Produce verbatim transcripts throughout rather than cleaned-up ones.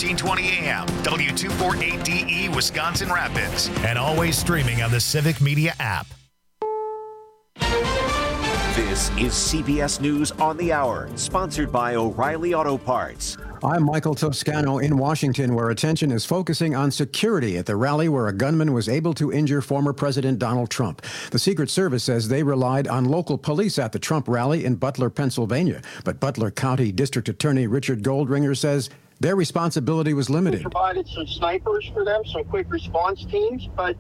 fourteen twenty A M, W two forty-eight D E, Wisconsin Rapids, and always streaming on the Civic Media app. This is C B S News on the Hour, sponsored by O'Reilly Auto Parts. I'm Michael Toscano in Washington, where attention is focusing on security at the rally where a gunman was able to injure former President Donald Trump. The Secret Service says they relied on local police at the Trump rally in Butler, Pennsylvania. But Butler County District Attorney Richard Goldringer says their responsibility was limited. We provided some snipers for them, some quick response teams, but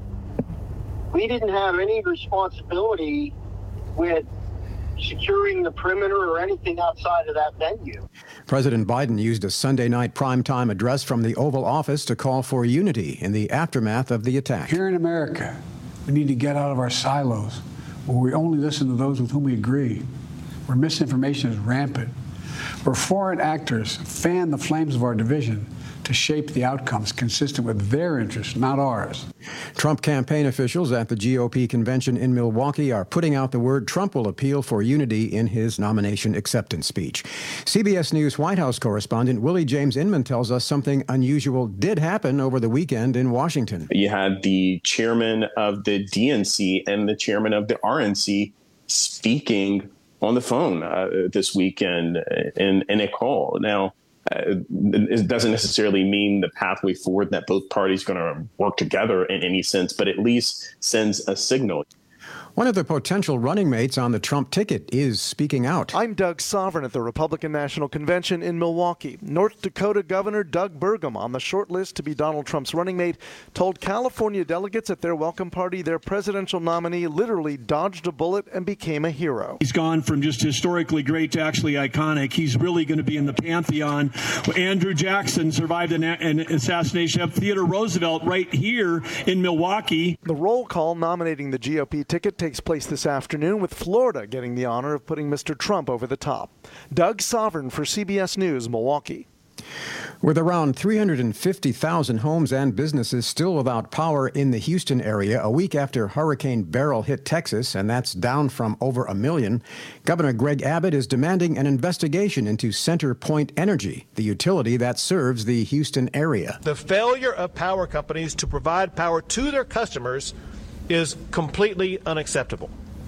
we didn't have any responsibility with securing the perimeter or anything outside of that venue. President Biden used a Sunday night primetime address from the Oval Office to call for unity in the aftermath of the attack. Here in America, we need to get out of our silos where we only listen to those with whom we agree, where misinformation is rampant, where foreign actors fan the flames of our division to shape the outcomes consistent with their interests, not ours. Trump campaign officials at the G O P convention in Milwaukee are putting out the word Trump will appeal for unity in his nomination acceptance speech. C B S News White House correspondent Willie James Inman tells us something unusual did happen over the weekend in Washington. You had the chairman of the D N C and the chairman of the R N C speaking on the phone uh, this weekend in, in a call. Now, Uh, it doesn't necessarily mean the pathway forward that both parties are going to work together in any sense, but at least sends a signal. One of the potential running mates on the Trump ticket is speaking out. I'm Doug Sovereign at the Republican National Convention in Milwaukee. North Dakota Governor Doug Burgum, on the short list to be Donald Trump's running mate, told California delegates at their welcome party their presidential nominee literally dodged a bullet and became a hero. He's gone from just historically great to actually iconic. He's really going to be in the pantheon. Andrew Jackson survived an, an assassination of Theodore Roosevelt right here in Milwaukee. The roll call nominating the G O P ticket takes place this afternoon, with Florida getting the honor of putting Mister Trump over the top. Doug Sovereign for C B S News, Milwaukee. With around three hundred fifty thousand homes and businesses still without power in the Houston area a week after Hurricane Beryl hit Texas, and that's down from over a million, Governor Greg Abbott is demanding an investigation into Center Point Energy, the utility that serves the Houston area. The failure of power companies to provide power to their customers is completely unacceptable.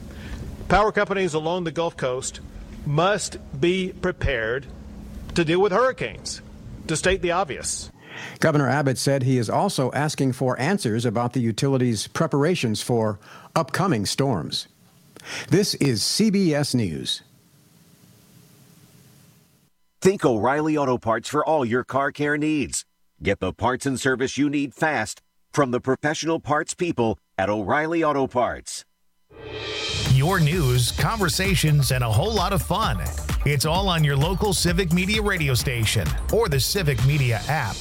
Power companies along the Gulf Coast must be prepared to deal with hurricanes, to state the obvious. Governor Abbott said he is also asking for answers about the utility's preparations for upcoming storms. This is C B S News. Think O'Reilly Auto Parts for all your car care needs. Get the parts and service you need fast from the professional parts people at O'Reilly Auto Parts. Your news, conversations, and a whole lot of fun. It's all on your local Civic Media radio station or the Civic Media app.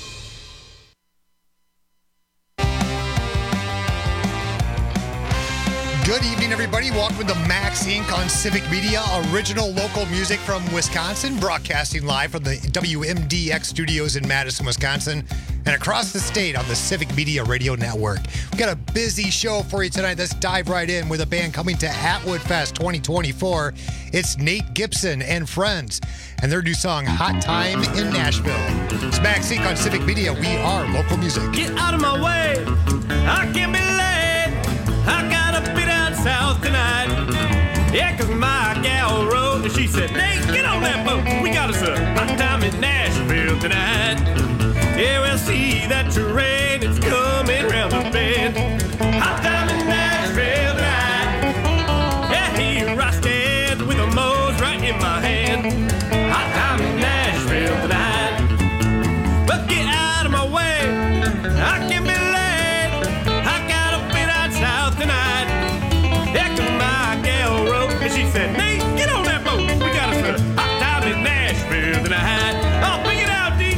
Good evening, everybody. Welcome to Max Incorporated on Civic Media, original local music from Wisconsin, broadcasting live from the W M D X studios in Madison, Wisconsin, and across the state on the Civic Media Radio Network. We've got a busy show for you tonight. Let's dive right in with a band coming to Atwood Fest twenty twenty-four. It's Nate Gibson and Friends, and their new song, Hot Time in Nashville. It's Max Incorporated on Civic Media. We are local music. Get out of my way. I can't be late. I gotta be down south tonight. Yeah, cause my gal wrote and she said, Nate, get on that boat. We got us a hot time in Nashville tonight. Yeah, we'll see that terrain. It's coming round the bend. Hot time in Nashville tonight. Yeah, here I stand with a Moe's right in my hand. Hot time in Nashville tonight. But get out of my way. I can't be tonight. Yeah, cause my gal wrote and she said, Nate, get on that boat. We got us a hot time in Nashville tonight. Oh, bring it out, D.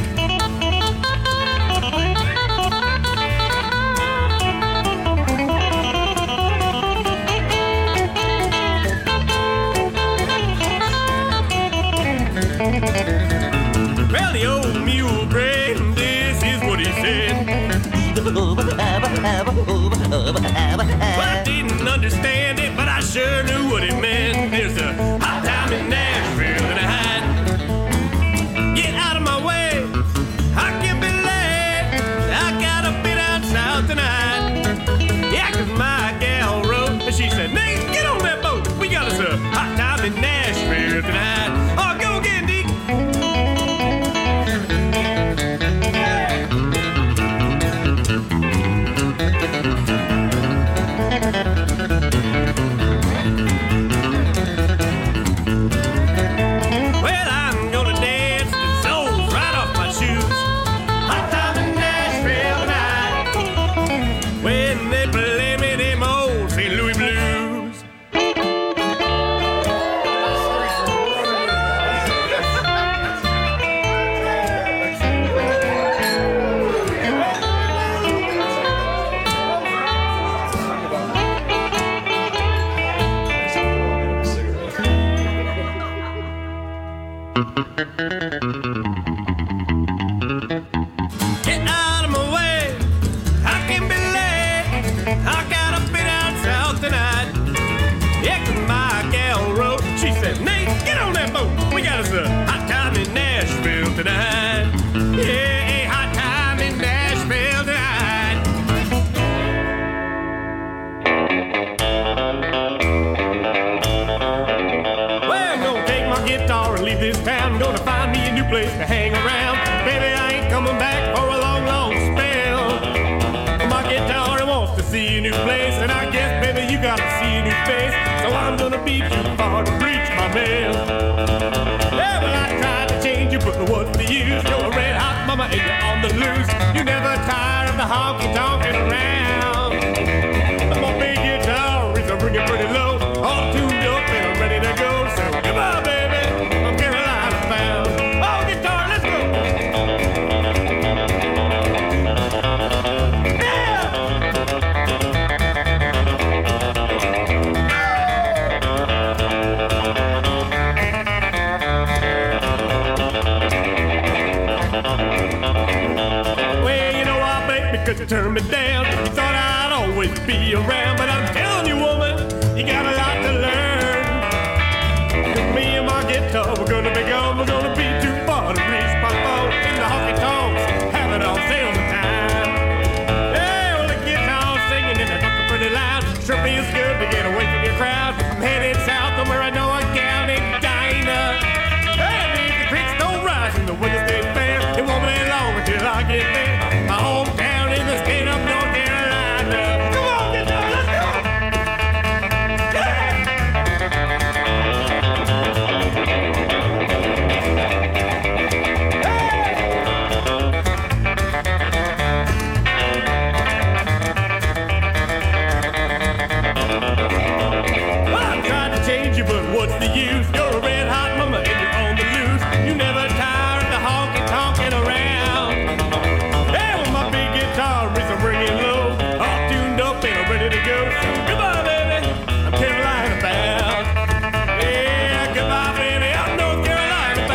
Well, the old mule brain, this is what he said. Well, I didn't understand it, but I sure knew what it meant. There's a hot time in Nashville tonight. Get out of my way. I can place to hang around. Baby, I ain't coming back for a long, long spell. My guitar wants to see a new place, and I guess, baby, you gotta see a new face. So I'm gonna be too far to reach my mail. Yeah, well, I tried to change you, but what's the use? You're a red hot mama and you're on the loose. You never tire of the honky-tonking around. My big guitar is a ringing pretty low, all tuned up and ready to go. So goodbye, baby, I'm Carolina bound. Oh, guitar, let's go. Well, you know I bet because you turned me down. You thought I'd always be around, but I'm telling you, woman, you got a lot to learn. 'Cause me and my guitar, we're gonna be gone. We're gonna be too far to reach my phone. In the honky tonks, have it all sale the time. Yeah, well, the guitar singing and the talking pretty loud. Sure feels good to get away from your crowd. I'm headed south somewhere I know a gal named Dinah. And if the creeks don't rise in the winter state fair, it won't be long until I get there. My hometown in the state of North Carolina. Come on, guitar, let's go! Well, I tried to change you, but what's the use? You're a red hot mama and you're on the loose. You never tire of the honky-tonking around. Hey, well, my big guitar is a ringing low, all tuned up and I'm ready to go. So goodbye, baby, I'm Carolina bound. Yeah, goodbye, baby, I'm North Carolina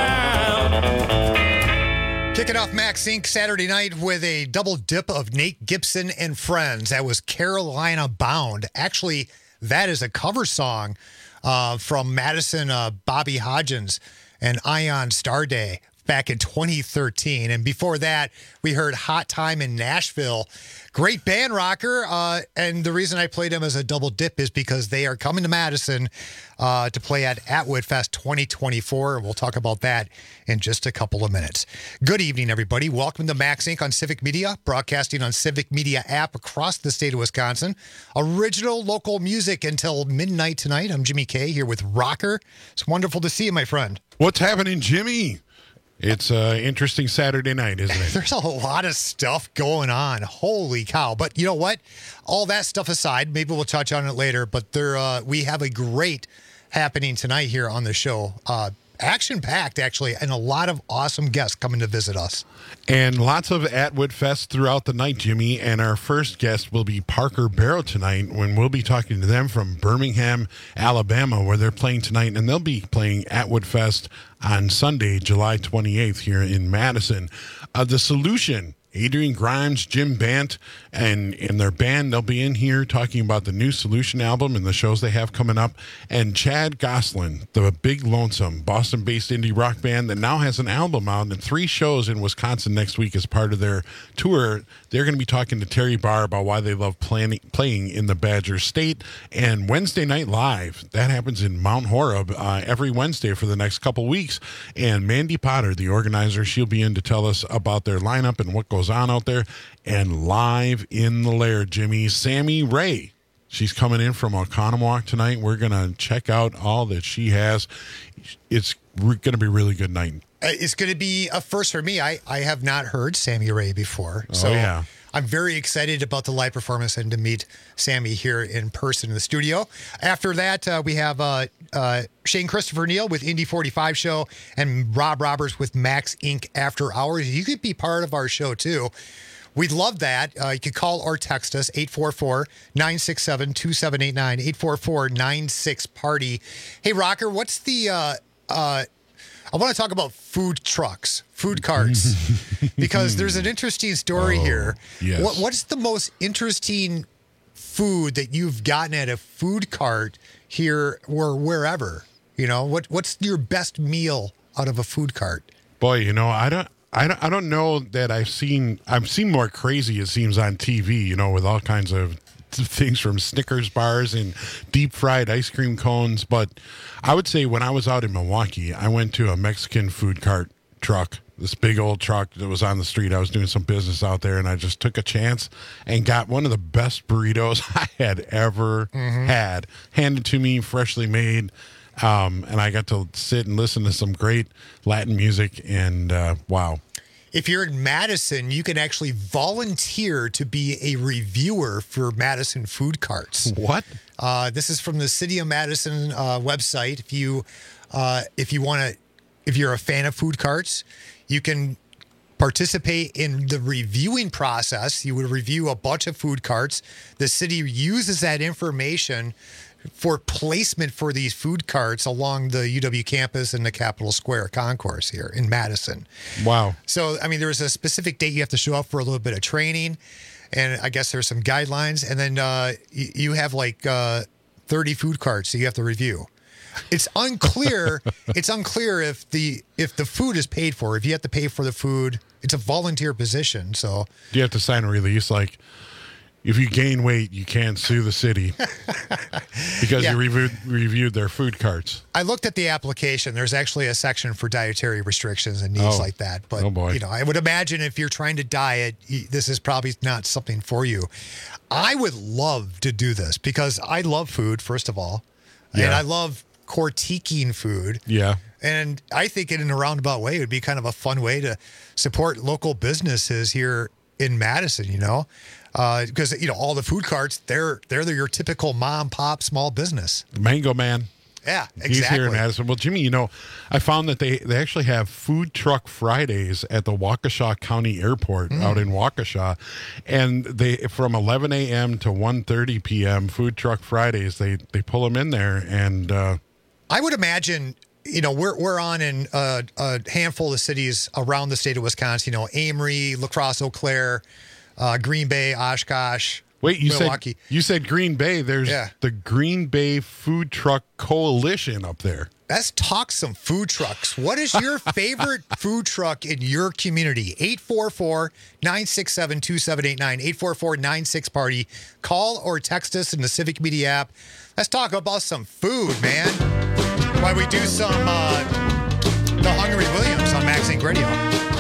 bound. Kicking off Max Inc Saturday night with a double dip of Nate Gibson and Friends. That was Carolina Bound. Actually, that is a cover song uh, from Madison uh, Bobby Hodgins and Ion Starday back in twenty thirteen. And before that, we heard Hot Time in Nashville. Great band, Rocker. Uh, and the reason I played them as a double dip is because they are coming to Madison uh, to play at Atwood Fest twenty twenty-four. And we'll talk about that in just a couple of minutes. Good evening, everybody. Welcome to Max Inc on Civic Media, broadcasting on Civic Media app across the state of Wisconsin. Original local music until midnight tonight. I'm Jimmy K here with Rocker. It's wonderful to see you, my friend. What's happening, Jimmy? It's an interesting Saturday night, isn't it? There's a lot of stuff going on. Holy cow. But you know what? All that stuff aside, maybe we'll touch on it later, but there uh, we have a great happening tonight here on the show. Uh, action-packed, actually, and a lot of awesome guests coming to visit us. And lots of Atwood Fest throughout the night, Jimmy. And our first guest will be Parker Barrow tonight, when we'll be talking to them from Birmingham, Alabama, where they're playing tonight. And they'll be playing Atwood Fest on Sunday, July twenty-eighth, here in Madison. Uh, the Solution, Adrian Grimes, Jim Bant, and in their band, they'll be in here talking about the new Solution album and the shows they have coming up. And Chad Goslin, the Big Lonesome, Boston-based indie rock band that now has an album out and three shows in Wisconsin next week as part of their tour. They're going to be talking to Terry Barr about why they love planning, playing in the Badger State. And Wednesday Night Live, that happens in Mount Horeb uh, every Wednesday for the next couple weeks. And Mandy Potter, the organizer, she'll be in to tell us about their lineup and what goes on out there. And live in the lair, Jimmy, Sammy Ray. She's coming in from Oconomowoc tonight. We're going to check out all that she has. It's going to be a really good night. It's going to be a first for me. I, I have not heard Sammy Ray before. Oh, so yeah. I'm very excited about the live performance and to meet Sammy here in person in the studio. After that, uh, we have uh, uh, Shane Christopher Neal with Indy forty-five Show and Rob Roberts with Max Incorporated After Hours. You could be part of our show, too. We'd love that. Uh, you could call or text us, eight four four, nine six seven, two seven eight nine, eight four four, nine six, party. Hey, Rocker, what's the... Uh, uh, I want to talk about food trucks, food carts, because there's an interesting story oh, here. Yes. What, what's the most interesting food that you've gotten at a food cart here or wherever? You know, what what's your best meal out of a food cart? Boy, you know, I don't... I don't, I don't know that I've seen, I've seen more crazy, it seems, on T V, you know, with all kinds of things from Snickers bars and deep fried ice cream cones. But I would say when I was out in Milwaukee, I went to a Mexican food cart truck, this big old truck that was on the street. I was doing some business out there, and I just took a chance and got one of the best burritos I had ever mm-hmm. had, handed to me, freshly made. Um, and I got to sit and listen to some great Latin music, and uh, wow. If you're in Madison, you can actually volunteer to be a reviewer for Madison Food Carts. What? Uh, this is from the City of Madison uh, website. If you, uh, if you want to, if you're a fan of food carts, you can participate in the reviewing process. You would review a bunch of food carts. The city uses that information for placement for these food carts along the U W campus and the Capitol Square concourse here in Madison. Wow. So, I mean, there's a specific date you have to show up for a little bit of training, and I guess there's some guidelines, and then uh, you, you have like uh, thirty food carts that you have to review. It's unclear. It's unclear if the if the food is paid for. If you have to pay for the food, it's a volunteer position. So, do you have to sign a release like, if you gain weight, you can't sue the city because yeah. you reviewed, reviewed their food carts? I looked at the application. There's actually a section for dietary restrictions and needs oh. like that. But, oh boy. you know, I would imagine if you're trying to diet, this is probably not something for you. I would love to do this because I love food, first of all. Yeah. And I love critiquing food. Yeah. And I think in a roundabout way, it would be kind of a fun way to support local businesses here in Madison, you know? Because, uh, you know, all the food carts, they're they're your typical mom, pop, small business. Mango Man. Yeah, exactly. He's here in Madison. Well, Jimmy, you know, I found that they, they actually have Food Truck Fridays at the Waukesha County Airport mm. out in Waukesha. And they from eleven a.m. to one thirty p.m., Food Truck Fridays, they, they pull them in there. And uh, I would imagine, you know, we're we're on in uh, a handful of cities around the state of Wisconsin, you know, Amory, La Crosse, Eau Claire, Uh, Green Bay, Oshkosh, Wait, you Milwaukee. said you said Green Bay. There's yeah. the Green Bay Food Truck Coalition up there. Let's talk some food trucks. What is your favorite food truck in your community? eight four four, nine six seven, two seven eight nine, eight four four, nine six party. Call or text us in the Civic Media app. Let's talk about some food, man. While we do some uh, the Hungry Williams on Max Inc Radio.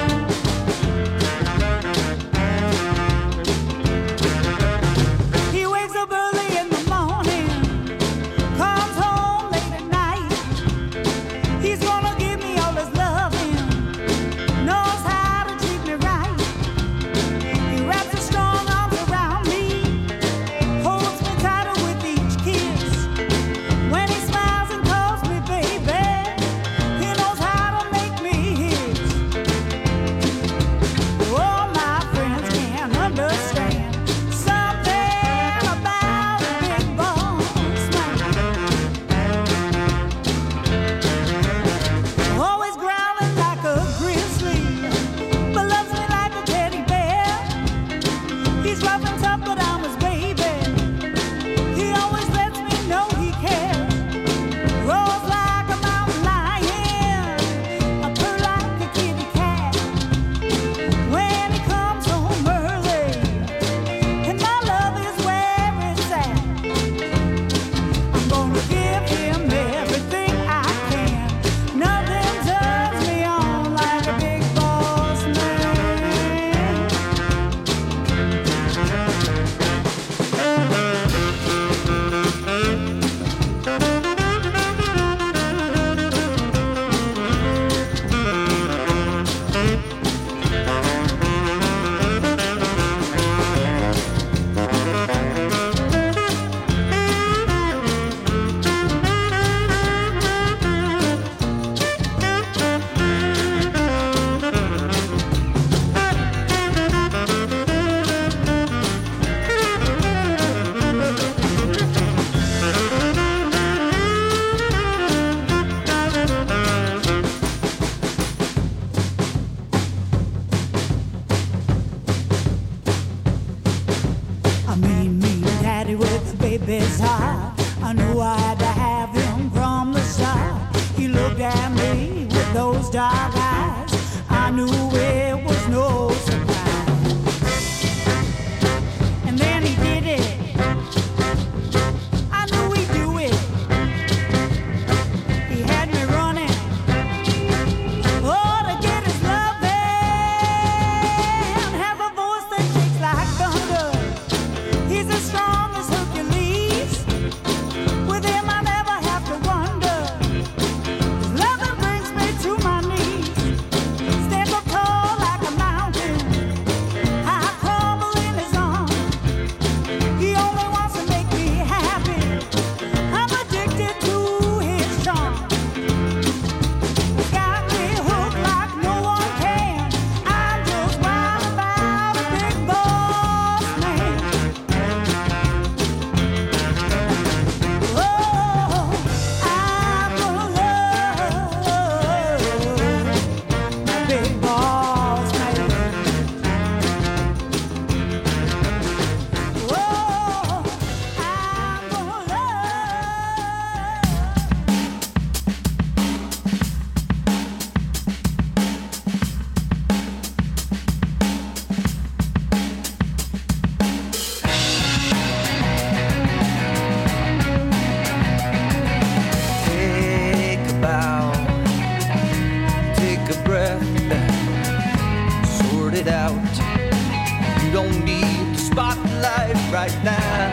baby's heart. I knew I had to have him from the start. He looked at me with those dark eyes. I knew it was no surprise. And then he did it. I knew he'd do it. He had me running. Oh, to get his You don't need the spotlight right now.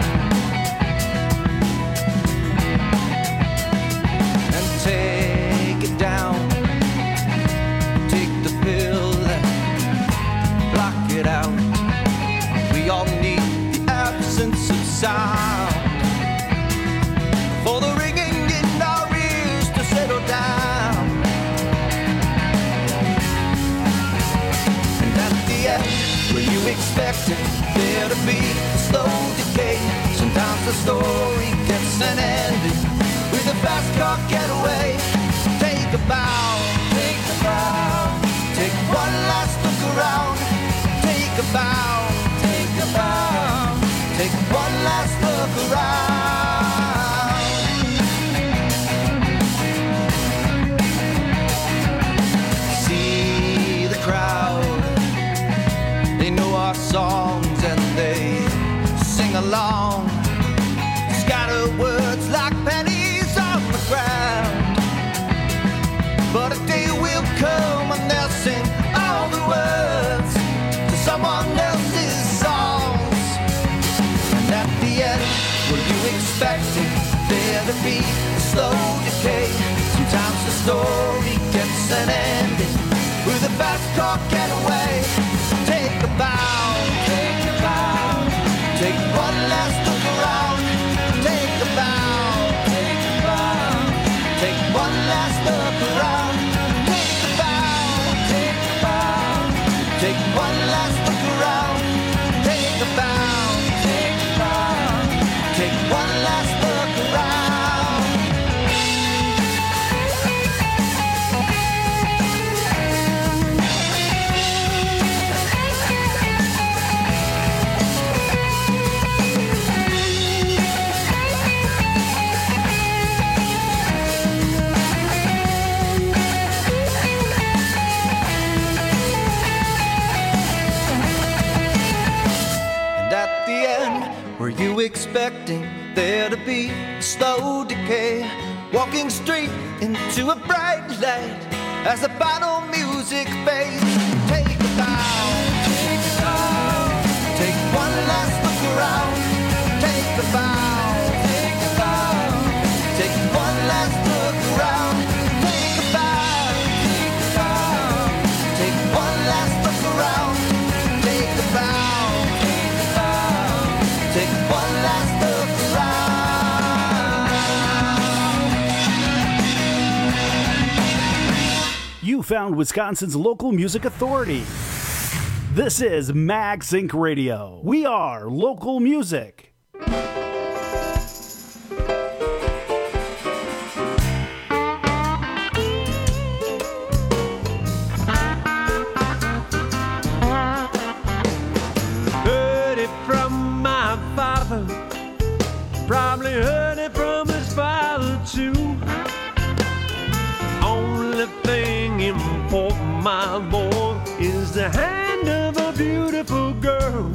And take it down. Take the pill and block it out. We all need the absence of sound for the ringing in our ears to settle down. And at the end, where you expected there to be a slow decay, sometimes the story gets an ending with a fast car getaway. Take a bow, take a bow, take one last look around. Take a bow, take a bow, take one last look around. See the crowd, they know our songs and they sing along. Scatter words like pennies on the ground. But a day will come and they'll sing all the words to someone else's songs. And at the end, were you expecting there to be a slow decay? Sometimes the story gets an ending with a fast car getaway. Take a bow, take a bow, take one last look around. Take a bow, take a bow, take one last look around. Take a bow, take a bow, take one last look around. Take a bow, take a bow, take one last look around. Were you expecting there to be a slow decay? Walking straight into a bright light as the final music fades. Take a bow, take a bow, take one last look around. Take a bow, take a bow, take one last look around. Take a bow, take a bow, take one last look around. Take a bow, take a bow, take one last look around. You found Wisconsin's local music authority. This is MagSync Radio. We are local music. Heard it from my father, probably heard it from his father too. Only thing important, my boy, is the hand of a beautiful girl.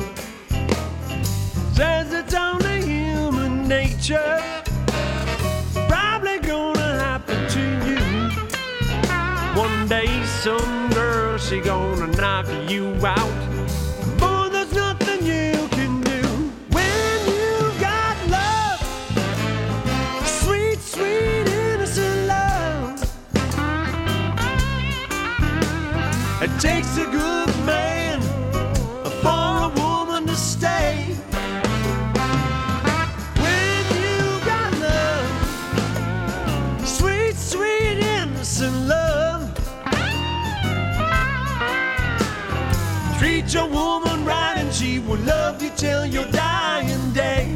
Says it's only human nature, probably gonna happen to you. One day some girl, she gonna knock you out. Boy, there's nothing you can do when you got love, sweet, sweet, innocent love. It takes a good man for a woman to stay. When you got love, sweet, sweet, innocent love. Treat your woman right and she will love you till your dying day.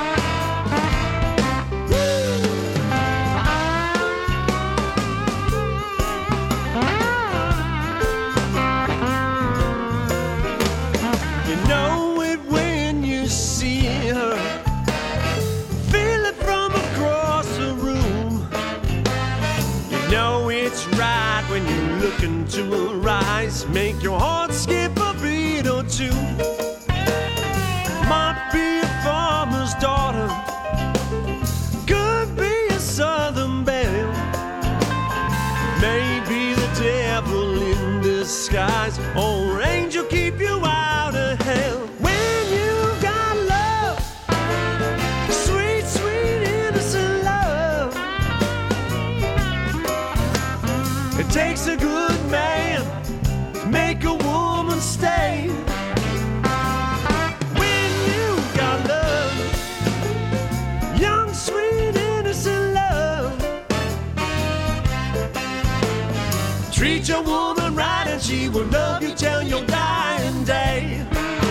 You know it when you see her, feel it from across the room. You know it's right when you look into her eyes, make your heart skip a beat or two. Might be a farmer's daughter, could be a southern belle, maybe the devil in disguise, or angel keep you out of hell. she will love you till your dying day.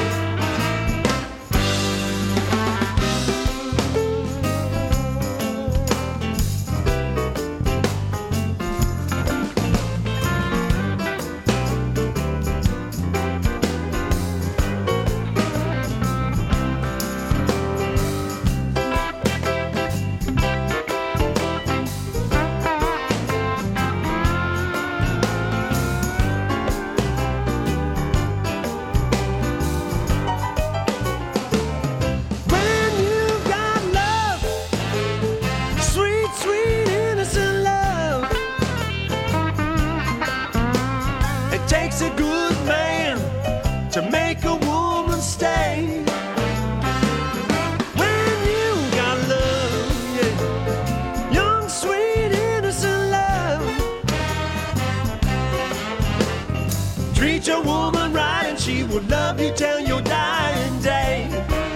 Love you till your dying day.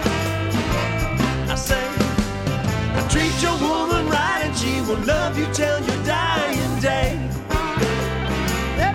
I say, treat your woman right and she will love you till your dying day. Yep.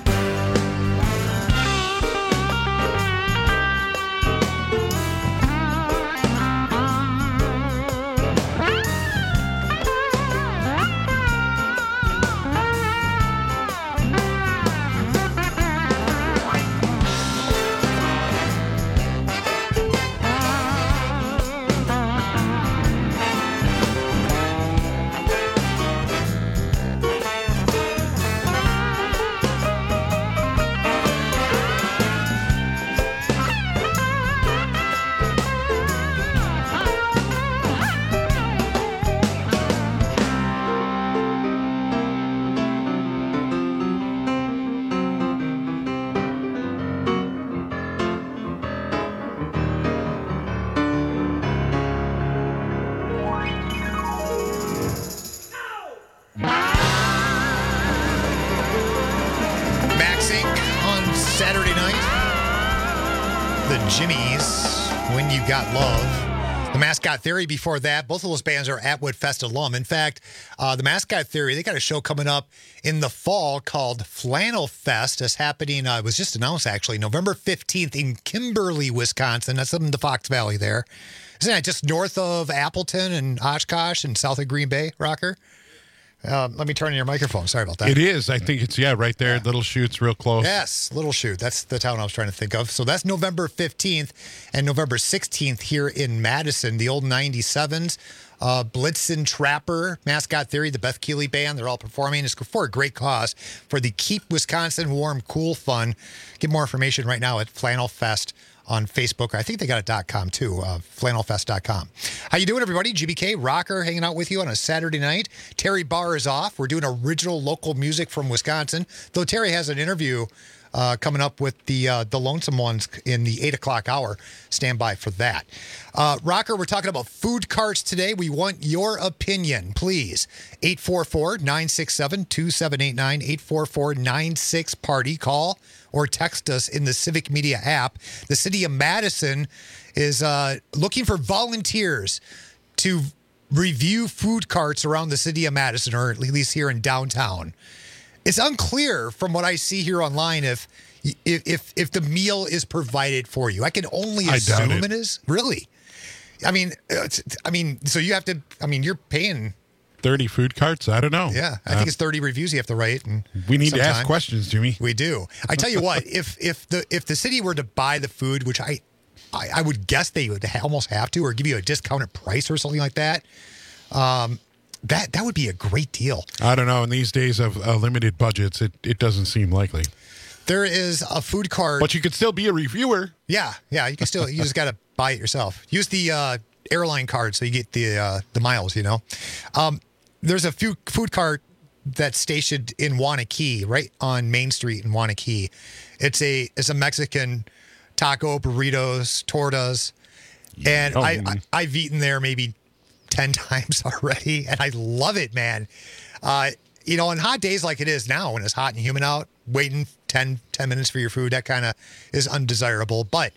Jimmy's When You Got Love. The Mascot Theory before that. Both of those bands are Atwood Fest alum. In fact, uh, the Mascot Theory, they got a show coming up in the fall called Flannel Fest. It's happening, uh, it was just announced actually, November fifteenth in Kimberly, Wisconsin. That's up in the Fox Valley there. Isn't that just north of Appleton and Oshkosh and south of Green Bay, Rocker? Uh, let me turn on your microphone. Sorry about that. It is. I think it's, yeah, right there. Yeah. Little Chute's real close. Yes, Little Chute. That's the town I was trying to think of. So that's November fifteenth and November sixteenth here in Madison. The old ninety-sevens, uh, Blitzen Trapper, Mascot Theory, the Beth Keeley Band, they're all performing. It's for a great cause for the Keep Wisconsin Warm Cool Fund. Get more information right now at Flannel Fest on Facebook. I think they got a .com too, uh, flannel fest dot com. How you doing, everybody? G B K, Rocker, hanging out with you on a Saturday night. Terry Barr is off. We're doing original local music from Wisconsin, though Terry has an interview uh, coming up with the uh, the Lonesome Ones in the eight o'clock hour. Stand by for that. Uh, Rocker, we're talking about food carts today. We want your opinion, please. eight four four, nine six seven, two seven eight nine, eight four four, nine six, party. Call or text us in the Civic Media app. The city of Madison is uh, looking for volunteers to review food carts around the city of Madison, or at least here in downtown. It's unclear from what I see here online if if if, if the meal is provided for you. I can only assume it. it is. Really? I mean, it's, I mean, so you have to. I mean, you're paying thirty food carts? I don't know. Yeah, I uh, think it's thirty reviews you have to write. And we need sometime. to ask questions, Jimmy. We do. I tell you what, if if the if the city were to buy the food, which I I, I would guess they would ha- almost have to, or give you a discounted price or something like that, um, that that would be a great deal. I don't know. In these days of uh, limited budgets, it, it doesn't seem likely. There is a food cart. But you could still be a reviewer. Yeah, yeah. You can still, you just got to buy it yourself. Use the uh, airline card so you get the uh, the miles, you know. Um, there's a food, food cart that's stationed in Waunakee, right on Main Street in Waunakee. It's a it's a Mexican taco, burritos, tortas. And oh, I, I, I've eaten there maybe ten times already, and I love it, man. Uh, you know, on hot days like it is now, when it's hot and humid out, waiting ten, ten minutes for your food, that kind of is undesirable. But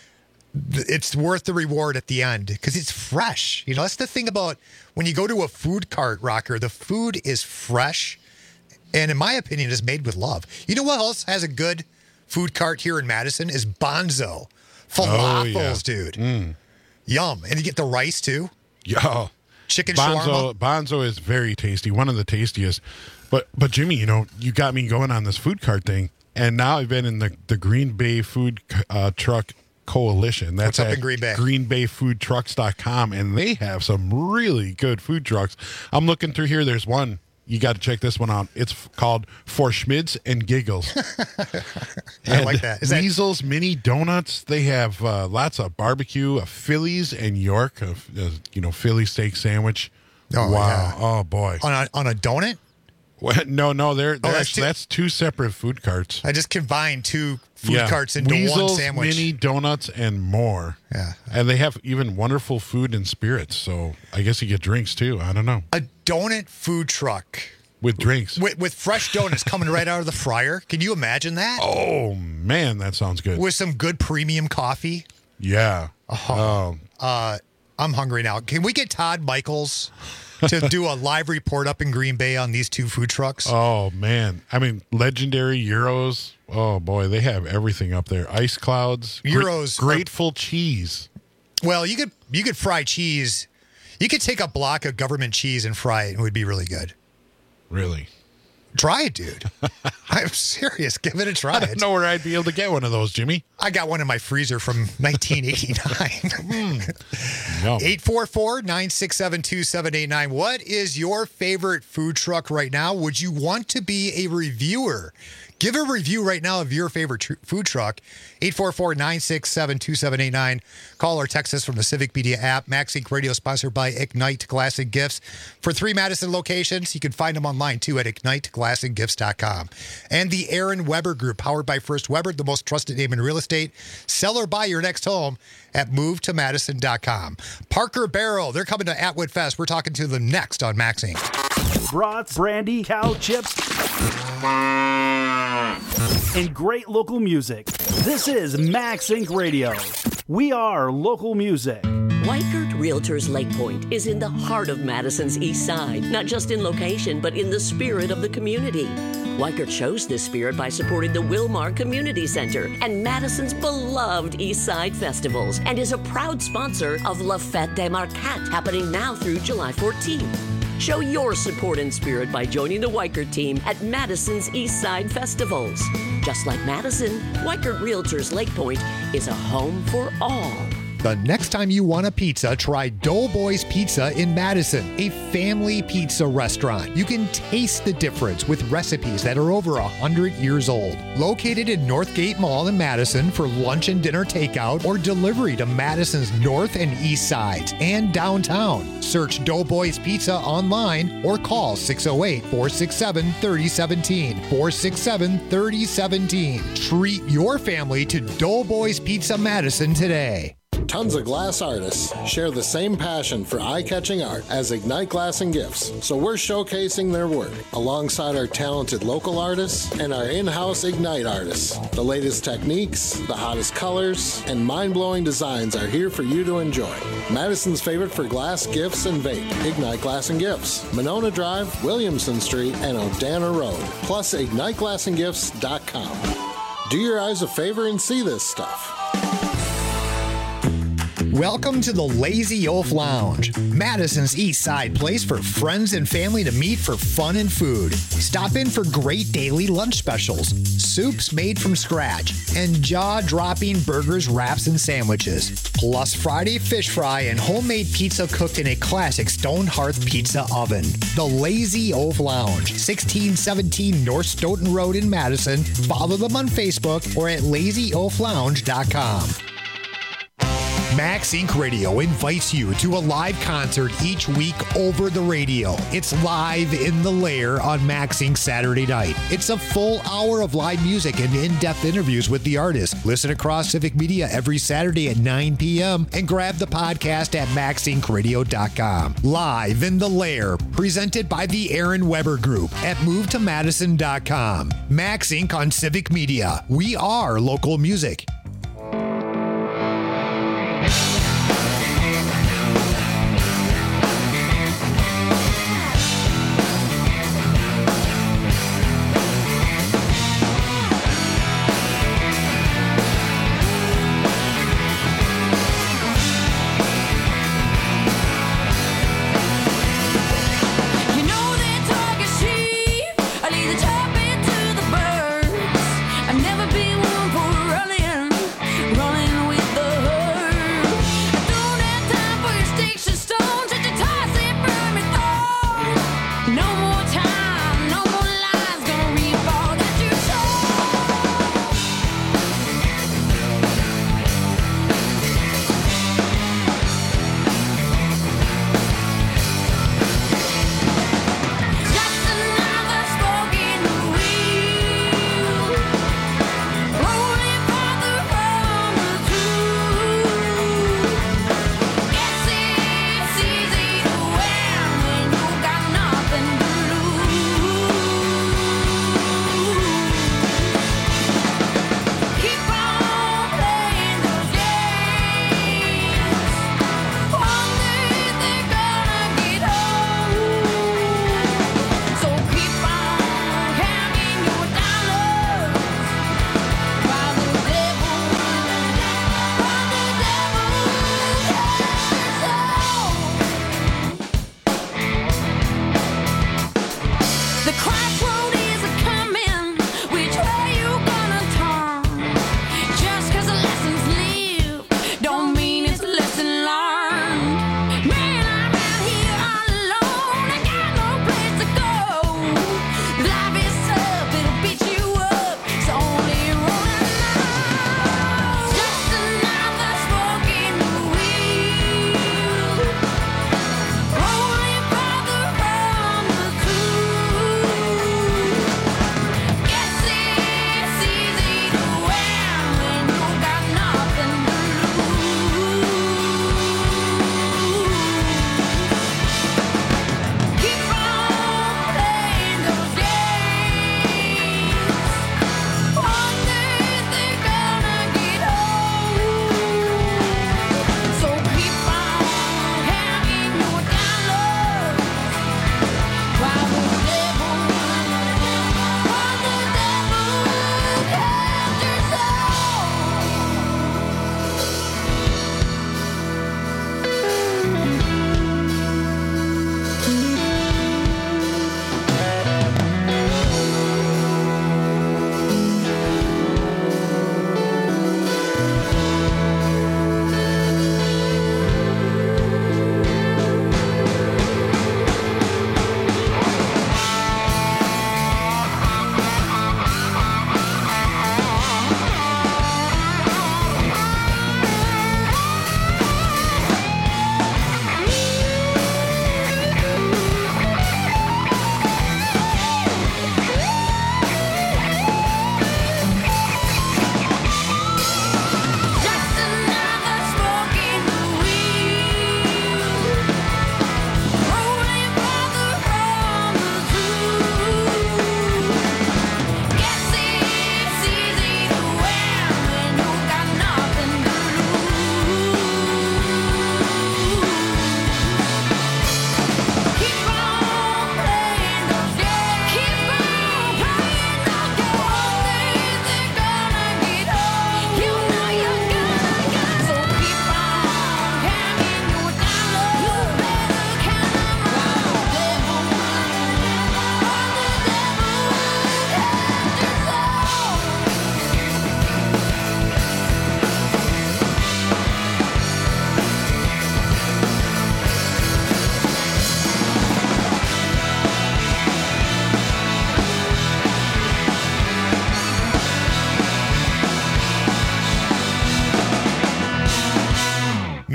th- it's worth the reward at the end because it's fresh. You know, that's the thing about when you go to a food cart, Rocker. The food is fresh, and in my opinion, is made with love. You know what else has a good food cart here in Madison? Is Bonzo. Falafels, oh, yeah. dude. Mm. Yum. And you get the rice, too. Yeah. Chicken Bonzo, shawarma. Bonzo is very tasty, one of the tastiest. But, but Jimmy, you know, you got me going on this food cart thing, and now I've been in the, the Green Bay Food uh, Truck Coalition. That's What's up at in Green Bay? green bay food trucks dot com, and they have some really good food trucks. I'm looking through here. There's one. You got to check this one out. It's f- called For Schmids and Giggles. I like that. Is that- Weasel's Mini Donuts. They have uh, lots of barbecue, a Phillies and York, a, a, you know, Philly steak sandwich. Oh, wow. yeah. Oh, boy. On a, on a donut? What? No, no, they're, they're Oh, that's actually, two- that's two separate food carts. I just combined two food Yeah. carts into Weasel's, one sandwich. Mini Donuts, and more. Yeah. And they have even wonderful food and spirits. So I guess you get drinks too. I don't know. A donut food truck. With drinks. With, with fresh donuts coming right out of the fryer. Can you imagine that? Oh, man, that sounds good. With some good premium coffee. Yeah. Oh. Uh, I'm hungry now. Can we get Todd Michaels to do a live report up in Green Bay on these two food trucks? Oh, man. I mean, legendary Euros. Oh, boy, they have everything up there. Ice Clouds. Euros. Gra- grateful cheese. Well, you could you could fry cheese. You could take a block of government cheese and fry it, and it would be really good. Really? Try it, dude. I'm serious. Give it a try. I don't know where I'd be able to get one of those, Jimmy. I got one in my freezer from nineteen eighty-nine. No. eight four four, nine six seven, two seven eight nine. What is your favorite food truck right now? Would you want to be a reviewer? Give a review right now of your favorite tr- food truck. eight four four, nine six seven, two seven eight nine. Call or text us from the Civic Media app. Max Inc Radio sponsored by Ignite Classic Gifts. For three Madison locations, you can find them online too at ignite classic gifts dot com. And the Aaron Weber Group, powered by First Weber, the most trusted name in real estate. Sell or buy your next home at move to madison dot com. Parker Barrel, they're coming to Atwood Fest. We're talking to them next on Max Incorporated. Brats, brandy, cow chips, and great local music. This is Max Incorporated Radio. We are local music. Weichert Realtors Lake Point is in the heart of Madison's East Side, not just in location, but in the spirit of the community. Weichert shows this spirit by supporting the Wilmar Community Center and Madison's beloved East Side festivals, and is a proud sponsor of La Fête des Marquettes, happening now through July fourteenth. Show your support and spirit by joining the Weichert team at Madison's East Side festivals. Just like Madison, Weichert Realtors Lake Point is a home for all. The next time you want a pizza, try Doughboys Pizza in Madison, a family pizza restaurant. You can taste the difference with recipes that are over one hundred years old. Located in Northgate Mall in Madison for lunch and dinner takeout or delivery to Madison's north and east sides and downtown. Search Doughboys Pizza online or call six oh eight, four six seven, three oh one seven, four six seven, three oh one seven. Treat your family to Doughboys Pizza Madison today. Tons of glass artists share the same passion for eye-catching art as Ignite Glass and Gifts, so we're showcasing their work alongside our talented local artists and our in-house Ignite artists. The latest techniques, the hottest colors, and mind-blowing designs are here for you to enjoy. Madison's favorite for glass, gifts, and vape, Ignite Glass and Gifts, Monona Drive, Williamson Street, and O'Dana Road, plus ignite glass and gifts dot com. Do your eyes a favor and see this stuff. Welcome to the Lazy Oaf Lounge, Madison's East Side place for friends and family to meet for fun and food. Stop in for great daily lunch specials, soups made from scratch, and jaw-dropping burgers, wraps, and sandwiches. Plus Friday fish fry and homemade pizza cooked in a classic stone hearth pizza oven. The Lazy Oaf Lounge, sixteen seventeen North Stoughton Road in Madison. Follow them on Facebook or at lazy oaf lounge dot com. Max Incorporated Radio invites you to a live concert each week over the radio. It's Live in the Lair on Max Incorporated Saturday night. It's a full hour of live music and in-depth interviews with the artists. Listen across Civic Media every Saturday at nine p.m. and grab the podcast at max inc radio dot com. Live in the Lair, presented by the Aaron Weber Group at move to madison dot com. Max Incorporated on Civic Media. We are local music.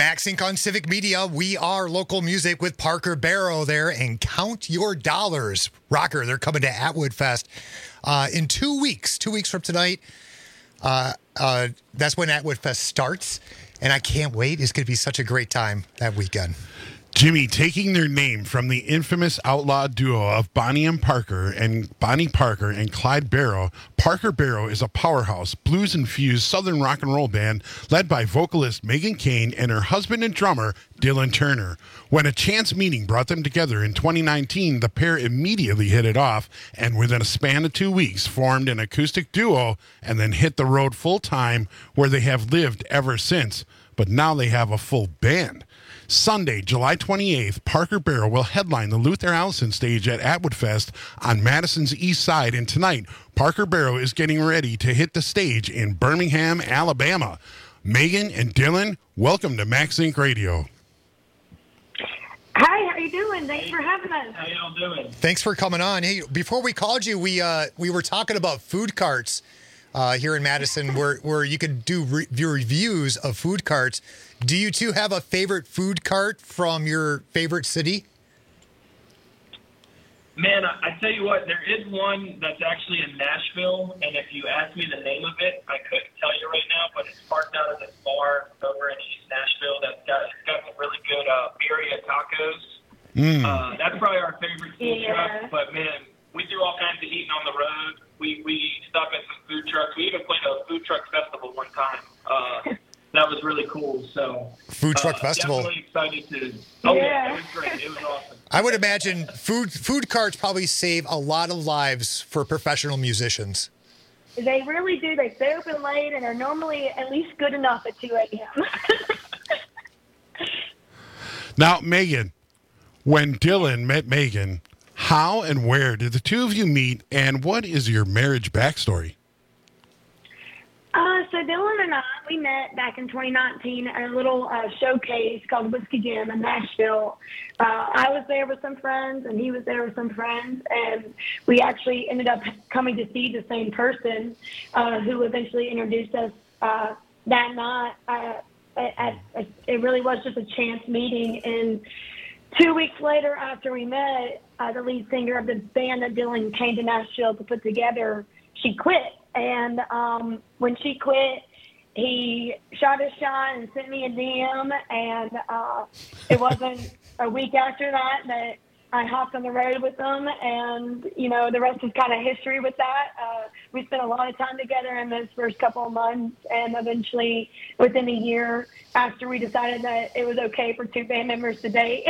Max Inc on Civic Media. We are local music with Parker Barrow there, and count your dollars. Rocker, they're coming to Atwood Fest uh, in two weeks. Two weeks from tonight. Uh, uh, that's when Atwood Fest starts, and I can't wait. It's going to be such a great time that weekend. Jimmy, taking their name from the infamous outlaw duo of Bonnie and Parker and Bonnie Parker and Clyde Barrow, Parker Barrow is a powerhouse, blues-infused Southern rock and roll band led by vocalist Megan Kane and her husband and drummer, Dylan Turner. When a chance meeting brought them together in twenty nineteen, the pair immediately hit it off and within a span of two weeks formed an acoustic duo and then hit the road full-time, where they have lived ever since. But now they have a full band. Sunday, July twenty-eighth, Parker Barrow will headline the Luther Allison stage at Atwood Fest on Madison's East Side. And tonight, Parker Barrow is getting ready to hit the stage in Birmingham, Alabama. Megan and Dylan, welcome to Max Inc Radio. Hi, how you doing? Thanks for having us. How y'all doing? Thanks for coming on. Hey, before we called you, we uh, we were talking about food carts uh, here in Madison, where where you could do re- reviews of food carts. Do you two have a favorite food cart from your favorite city? Man, I, I tell you what, there is one that's actually in Nashville, and if you asked me the name of it, I couldn't tell you right now, but it's parked out at this bar over in East Nashville that's got, it's got some really good uh, birria tacos. Mm. Uh, that's probably our favorite food Yeah. truck, but man, we do all kinds of eating on the road. We, we stop at some food trucks. We even played a food truck festival one time. Uh, that was really cool. So Food truck uh, festival. Definitely excited to. Oh yeah. Yeah. It was great. It was awesome. I would imagine food food carts probably save a lot of lives for professional musicians. They really do. They stay open late and are normally at least good enough at two a.m. Now, Megan, when Dylan met Megan, how and where did the two of you meet, and what is your marriage backstory? Uh, so Dylan and I, we met back in twenty nineteen at a little uh, showcase called Whiskey Jam in Nashville. Uh, I was there with some friends, and he was there with some friends, and we actually ended up coming to see the same person uh, who eventually introduced us uh, that night. Uh, at, at, it really was just a chance meeting, and two weeks later after we met, uh, the lead singer of the band that Dylan came to Nashville to put together, she quit. And um, when she quit, he shot his shot and sent me a D M. And uh, it wasn't a week after that that I hopped on the road with him. And, you know, the rest is kind of history with that. Uh, we spent a lot of time together in those first couple of months. And eventually, within a year, after we decided that it was okay for two band members to date,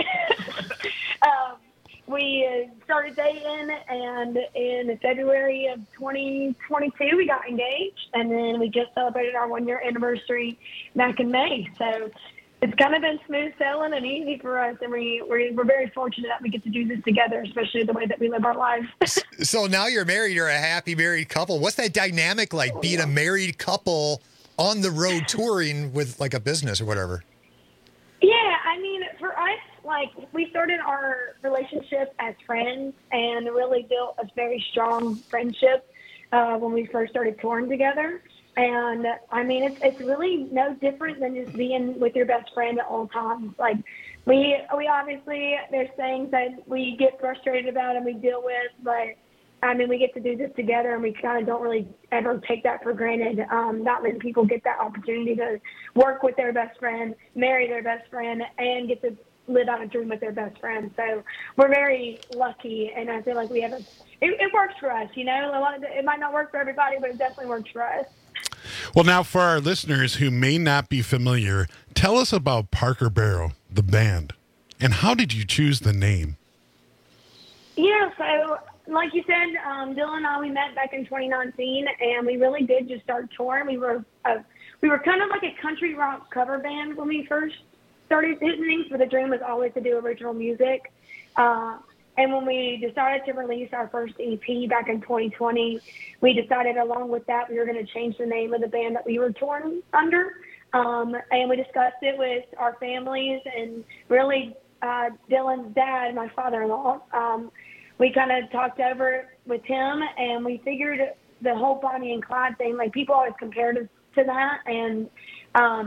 um, we uh, started dating, and in February of twenty twenty-two, we got engaged, and then we just celebrated our one-year anniversary back in May. So it's kind of been smooth sailing and easy for us, and we, we're, we're very fortunate that we get to do this together, especially the way that we live our lives. So now you're married, you're a happy married couple. What's that dynamic like, being a married couple on the road touring with like a business or whatever? Yeah, I mean, for us, like, we started our relationship as friends and really built a very strong friendship uh, when we first started touring together. And, I mean, it's it's really no different than just being with your best friend at all times. Like, we, we obviously, there's things that we get frustrated about and we deal with, but, I mean, we get to do this together, and we kind of don't really ever take that for granted. Um, not many people get that opportunity to work with their best friend, marry their best friend, and get to live out a dream with their best friend. So we're very lucky, and I feel like we have a, it, it works for us, you know. A lot of the, it might not work for everybody, but it definitely works for us. Well, now for our listeners who may not be familiar, tell us about Parker Barrow, the band, and how did you choose the name? Yeah, so like you said, um, Dylan and I, we met back in twenty nineteen, and we really did just start touring. We were uh, we were kind of like a country rock cover band when we first started hitting things, but the dream was always to do original music. Uh, and when we decided to release our first E P back in twenty twenty, we decided along with that we were going to change the name of the band that we were touring under. Um, and we discussed it with our families, and really uh, Dylan's dad, my father-in-law, um, we kind of talked over it with him, and we figured the whole Bonnie and Clyde thing, like, people always compared us to that, and um,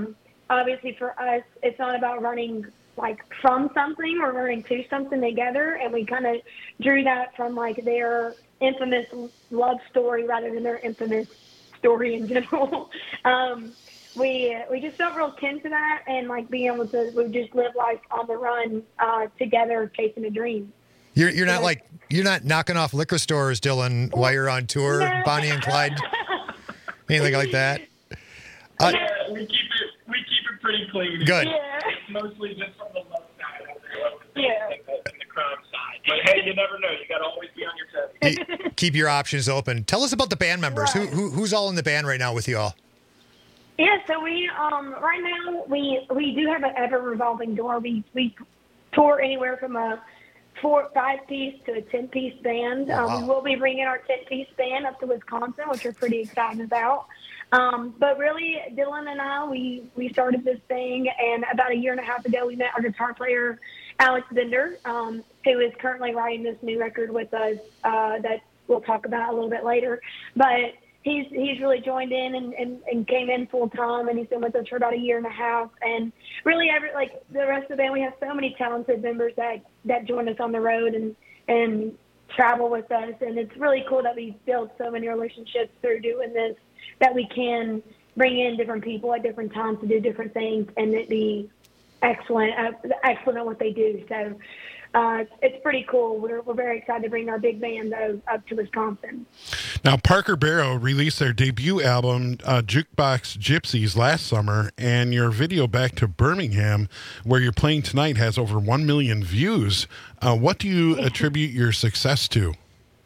obviously for us, it's not about running like from something, we're running to something together, and we kind of drew that from like their infamous love story rather than their infamous story in general. um, we we just felt real kin to that, and like being able to we just live life on the run uh, together, chasing a dream. You're you're not like you're not knocking off liquor stores, Dylan, while you're on tour, No. Bonnie and Clyde, anything like that. Uh, yeah, we keep it we keep it pretty clean. Good. Yeah. It's mostly just from the love side of the, Yeah. and the, and the crime side. But hey, you never know. You got to always be on your toes. y- keep your options open. Tell us about the band members. Who, who who's all in the band right now with you all? Yeah, so we um right now we we do have an ever revolving door. We we tour anywhere from a four five piece to a ten piece band. Wow. Um, we will be bringing our ten piece band up to Wisconsin, which we're pretty excited about. Um, but really, Dylan and I we we started this thing, and about a year and a half ago, we met our guitar player Alex Bender, um, who is currently writing this new record with us uh, that we'll talk about a little bit later, but. He's he's really joined in and, and, and came in full time, and he's been with us for about a year and a half. And really, every like the rest of the band, we have so many talented members that, that join us on the road and and travel with us. And it's really cool that we built so many relationships through doing this, that we can bring in different people at different times to do different things and it be excellent, uh, excellent at what they do. So. Uh, it's pretty cool. We're, we're very excited to bring our big band though, up to Wisconsin. Now, Parker Barrow released their debut album, uh, Jukebox Gypsies, last summer, and your video Back to Birmingham, where you're playing tonight, has over one million views. Uh, what do you attribute your success to?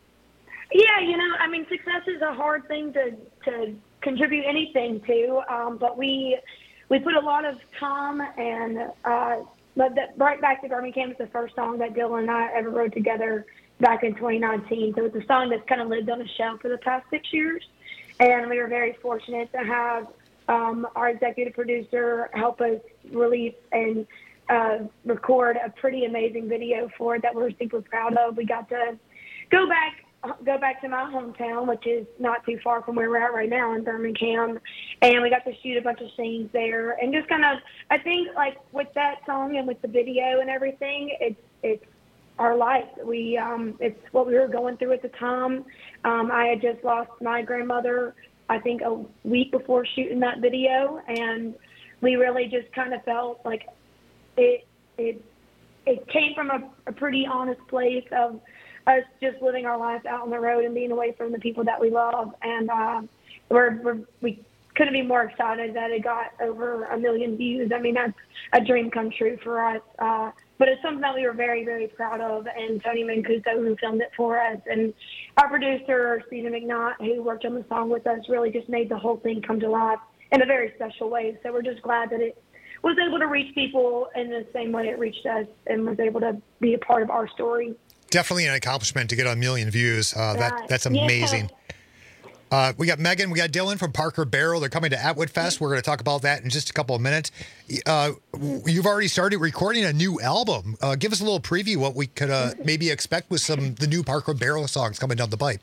Yeah, you know, I mean, success is a hard thing to, to contribute anything to, um, but we we put a lot of time and uh, But that, Right Back to Birmingham is the first song that Dylan and I ever wrote together back in twenty nineteen. So it's a song that's kind of lived on the shelf for the past six years. And we were very fortunate to have um, our executive producer help us release and uh, record a pretty amazing video for it that we're super proud of. We got to go back go back to my hometown, which is not too far from where we're at right now in Birmingham, and we got to shoot a bunch of scenes there, and just kind of, I think, like, with that song and with the video and everything, it's it's our life. We um, it's what we were going through at the time. Um, I had just lost my grandmother, I think, a week before shooting that video, and we really just kind of felt like it it it came from a, a pretty honest place of us just living our lives out on the road and being away from the people that we love. And uh, we're, we're, we couldn't be more excited that it got over a million views. I mean, that's a dream come true for us. Uh, but it's something that we were very, very proud of. And Tony Mancuso, who filmed it for us, and our producer, Stephen McNaught, who worked on the song with us, really just made the whole thing come to life in a very special way. So we're just glad that it was able to reach people in the same way it reached us and was able to be a part of our story. Definitely an accomplishment to get a million views. Uh, that Right. that's Yeah. amazing. Uh, we got Megan, we got Dylan from Parker Barrow. They're coming to Atwood Fest. We're going to talk about that in just a couple of minutes. Uh, you've already started recording a new album. Uh, give us a little preview what we could uh, maybe expect with some the new Parker Barrow songs coming down the pipe.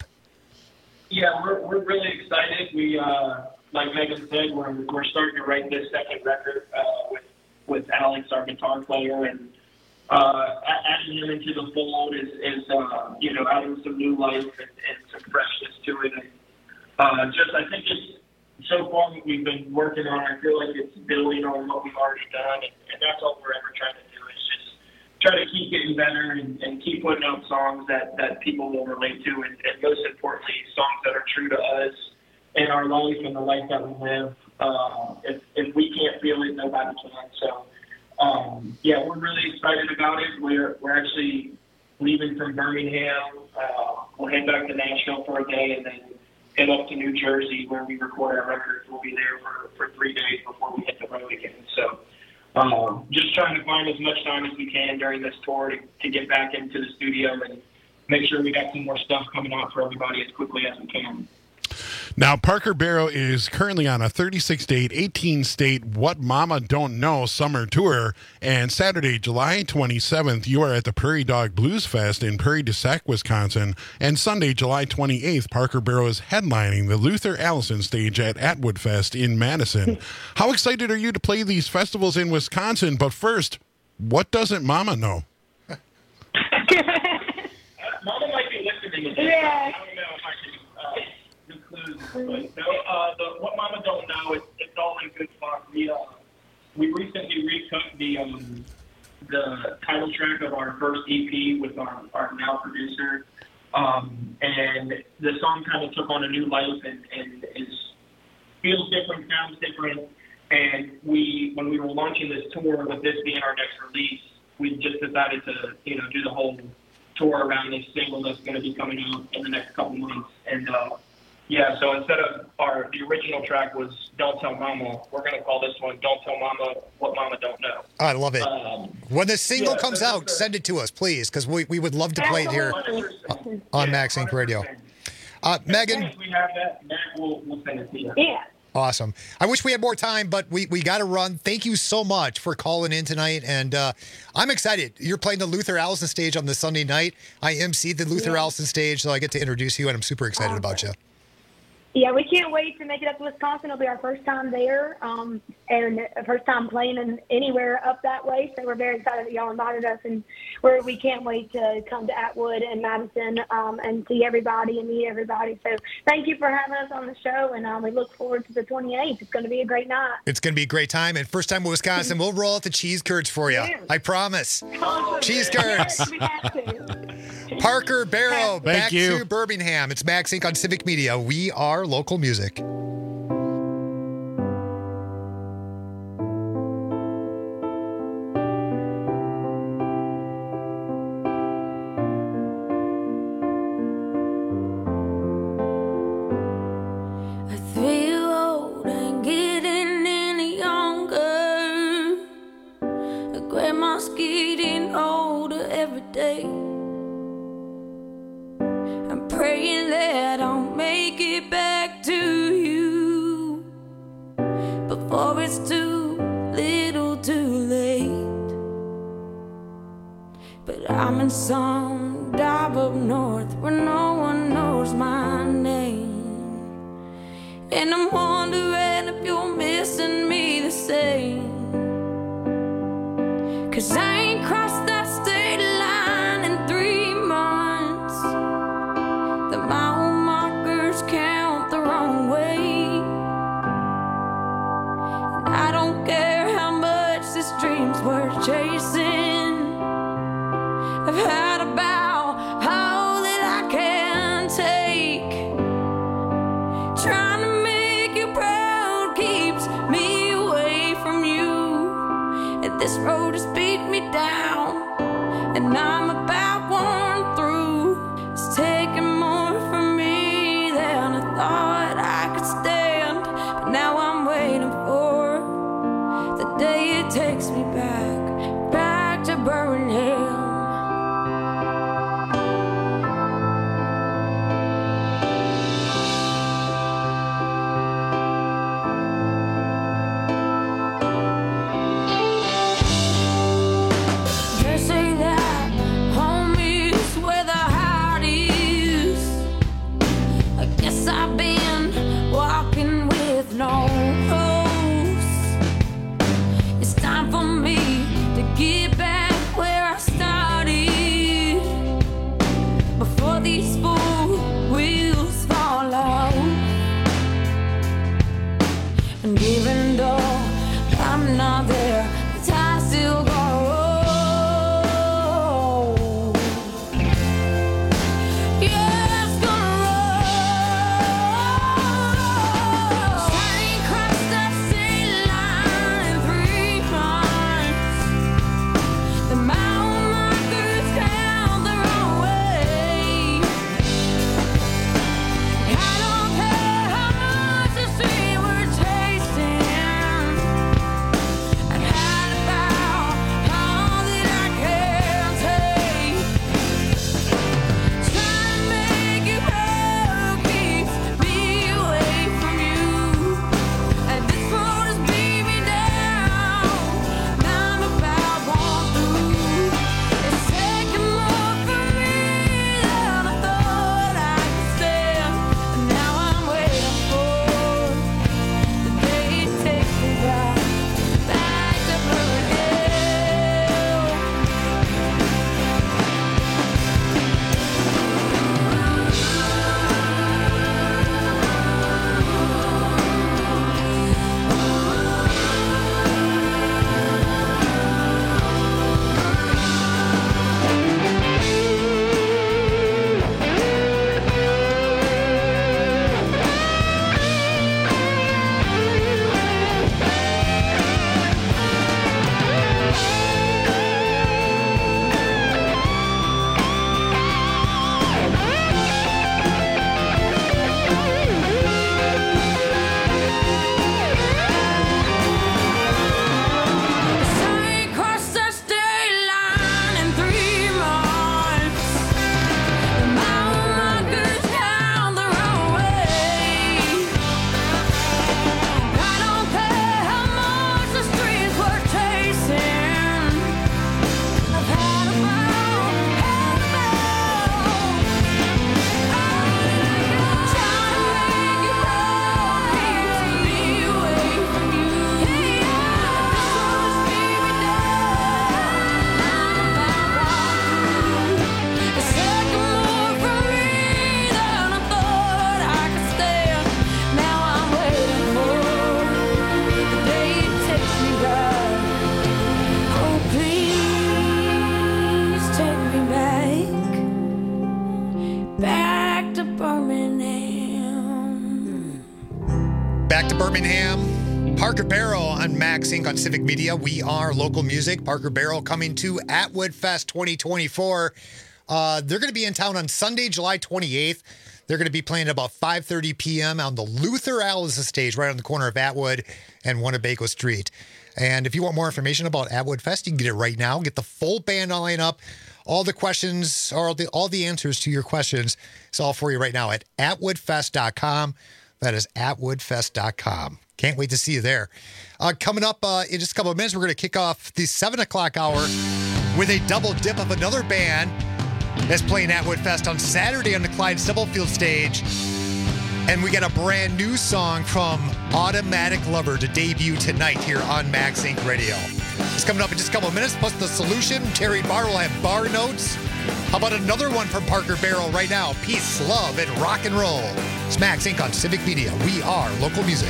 Yeah, we're we're really excited. We, uh, like Megan said, we're we're starting to write this second record uh, with with Alex, our guitar player, and uh, adding him into the fold is is uh, you know adding some new life and, and some freshness to it. And uh, just I think it's so far what we've been working on. I feel like it's building on what we've already done, and, and that's all we're ever trying to do is just try to keep getting better and, and keep putting out songs that, that people will relate to, and, and most importantly, songs that are true to us and our life and the life that we live. Uh, if, if we can't feel it, nobody can. So, um, yeah, we're really excited about it. We're we're actually leaving from Birmingham. Uh, we'll head back to Nashville for a day and then head up to New Jersey where we record our records. We'll be there for, for three days before we hit the road again. So, Um, just trying to find as much time as we can during this tour to, to get back into the studio and make sure we got some more stuff coming out for everybody as quickly as we can. Now, Parker Barrow is currently on a thirty-six date, eighteen state What Mama Don't Know summer tour. And Saturday, July twenty-seventh, you are at the Prairie Dog Blues Fest in Prairie du Sac, Wisconsin. And Sunday, July twenty-eighth, Parker Barrow is headlining the Luther Allison stage at Atwood Fest in Madison. How excited are you to play these festivals in Wisconsin? But first, what doesn't Mama know? Mama might be listening. Yeah. I don't know if I can uh, include, but no, uh, the, what Mama don't know, it's, it's all in good fun. We, uh, we recently recooked the um, the title track of our first E P with our, our now producer, um, and the song kind of took on a new life and, and is feels different, sounds different. And we, when we were launching this tour, with this being our next release, we just decided to, you know, do the whole tour around this single that's going to be coming out in the next couple months. And uh, yeah, so instead of our the original track was "Don't Tell Mama," we're going to call this one "Don't Tell Mama What Mama Don't Know." I love it. Um, when the single yeah, comes so out, send it to us, please, because we, we would love to play it here on Max Inc Radio. Uh, Megan. As we have that, Matt will we'll send it to you. Yeah. Awesome. I wish we had more time, but we, we got to run. Thank you so much for calling in tonight. And uh, I'm excited. You're playing the Luther Allison stage on the Sunday night. I emceed the Luther Yeah. Allison stage, so I get to introduce you, and I'm super excited about you. Yeah, we can't wait to make it up to Wisconsin. It'll be our first time there, um, and first time playing in anywhere up that way. So we're very excited that y'all invited us, and we're, we can't wait to come to Atwood and Madison um, and see everybody and meet everybody. So thank you for having us on the show, and um, we look forward to the twenty-eighth. It's going to be a great night. It's going to be a great time. And first time in Wisconsin, we'll roll out the cheese curds for you. Yeah. I promise. Awesome. Cheese curds. We have to. Parker Barrow, Thank back you. to Birmingham. It's Max Inc on Civic Media. We are local music. A three-year-old ain't getting any younger. A grandma's getting older every day. I'm praying that I'll make it back to you before it's too little too late. But I'm in some dive up north where no one knows my name. And I'm wondering if you're missing me the same. 'Cause I ain't crossed that state line in three months. The mile markers count the wrong way. And I don't care how much this dream's worth chasing. I've had about all that I can take. Trying to make you proud keeps me away from you. And this road has beat me down, and I'm about worn through. It's taking more from me than I thought I could stand. But now I'm waiting for the day it takes me back, back to Birmingham. They say that home is where the heart is. I guess I've been walking with no hopes. It's time for me to get back where I started before these four wheels fall off. And even though I'm not there, the tide still goes. Yeah, it's gonna roll. I ain't crossed that state line in three months. The mile markers count the wrong way. I don't care how much the street we're chasing. I've had Birmingham. Parker Barrel on Max Incorporated on Civic Media. We are local music. Parker Barrel coming to Atwood Fest twenty twenty-four. Uh, they're going to be in town on Sunday, July twenty-eighth. They're going to be playing at about five thirty p.m. on the Luther Alice stage right on the corner of Atwood and Winnebago Street. And if you want more information about Atwood Fest, you can get it right now. Get the full band lineup. All the questions, or all the, all the answers to your questions, it's all for you right now at atwood fest dot com. That is atwood fest dot com. Can't wait to see you there. Uh, coming up uh, in just a couple of minutes, we're going to kick off the seven o'clock hour with a double dip of another band that's playing Atwood Fest on Saturday on the Clyde Stubblefield stage. And we got a brand new song from Automatic Lover to debut tonight here on Max Incorporated Radio. It's coming up in just a couple of minutes, plus The Solution. Terry Barr will have bar notes. How about another one from Parker Barrel right now? Peace, love, and rock and roll. It's Max Incorporated on Civic Media. We are local music.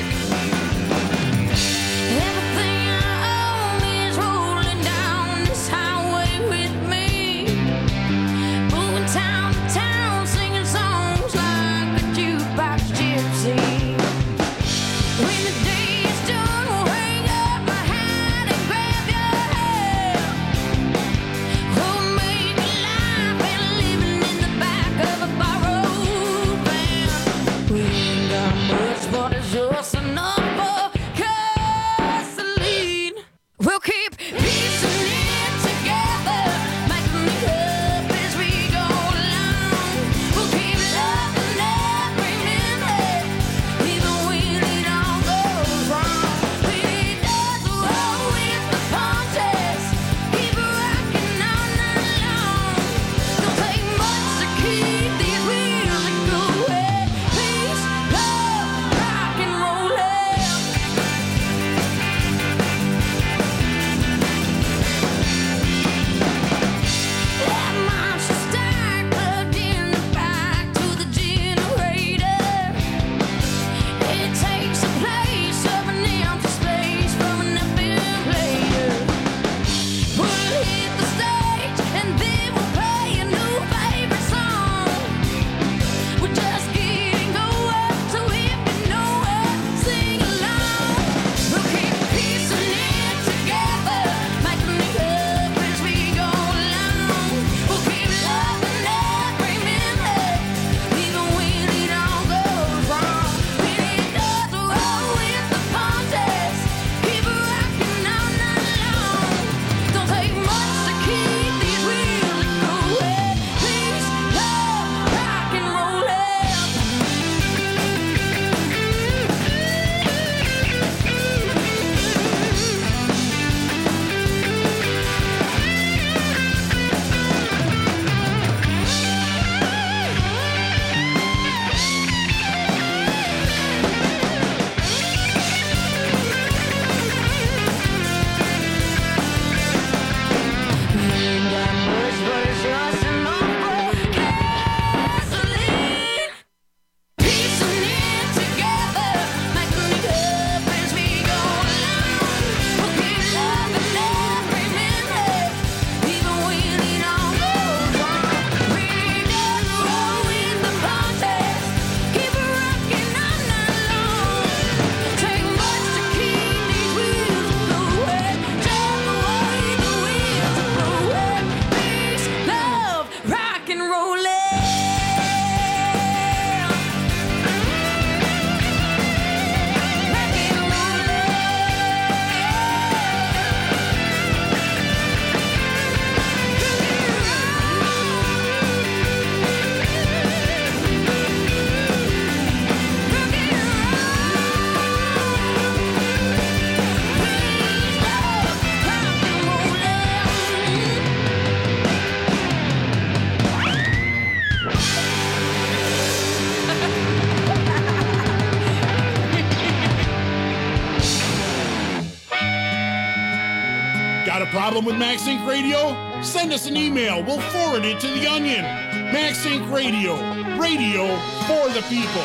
Problem with Max Inc Radio? Send us an email. We'll forward it to The Onion. Max Inc Radio. Radio for the people.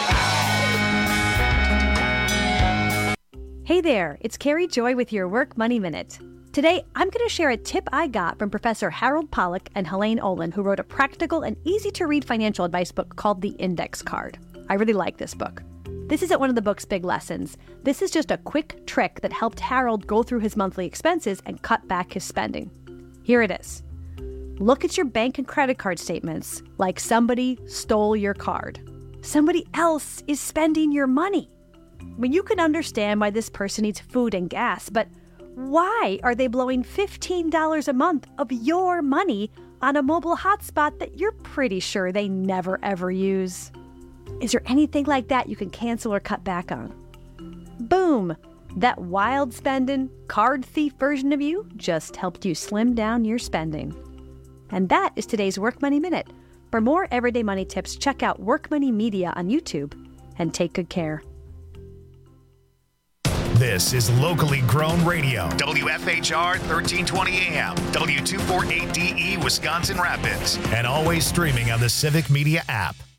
Hey there, it's Carrie Joy with your Work Money Minute. Today, I'm going to share a tip I got from Professor Harold Pollack and Helene Olin, who wrote a practical and easy-to-read financial advice book called The Index Card. I really like this book. This isn't one of the book's big lessons. This is just a quick trick that helped Harold go through his monthly expenses and cut back his spending. Here it is. Look at your bank and credit card statements like somebody stole your card. Somebody else is spending your money. I mean, you can understand why this person needs food and gas, but why are they blowing fifteen dollars a month of your money on a mobile hotspot that you're pretty sure they never ever use? Is there anything like that you can cancel or cut back on? Boom! That wild spending, card thief version of you just helped you slim down your spending. And that is today's Work Money Minute. For more everyday money tips, check out Work Money Media on YouTube and take good care. This is locally grown radio. W F H R thirteen twenty A M, W two forty-eight D E, Wisconsin Rapids, and always streaming on the Civic Media app.